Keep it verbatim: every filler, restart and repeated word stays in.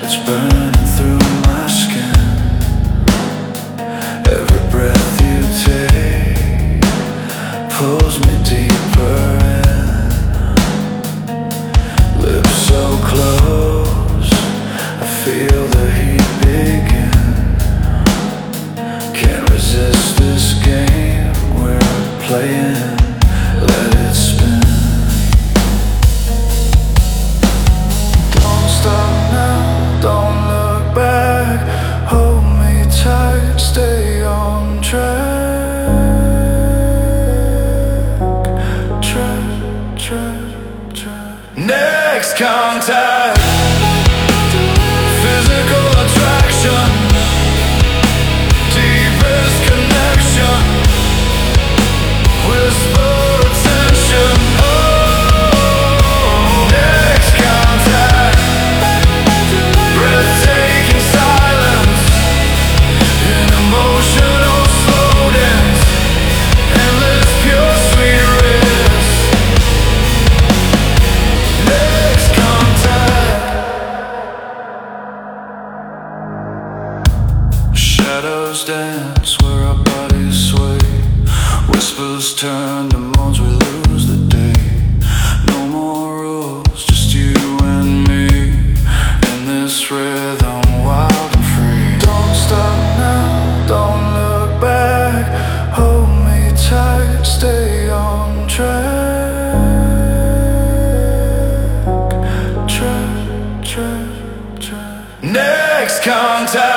It's burning through my skin. Every breath you take pulls me deeper in. Lips so close, I feel the heat begin. Can't resist this game we're playing. Let it spin. Don't stop now, don't look back. Hold me tight, stay on track. Track, track, track. Next contact, physical attraction, deepest connection, whisper attention. Oh, next contact, breathtaking silence, an emotional slow dance, endless pure sweet risk. Next contact. Shadows dance where our bodies sway. Whispers turn to moans, we lose the day. No more rules, just you and me. In this rhythm, wild and free. Don't stop now, don't look back. Hold me tight, stay on track. Track, track, track. Next contact.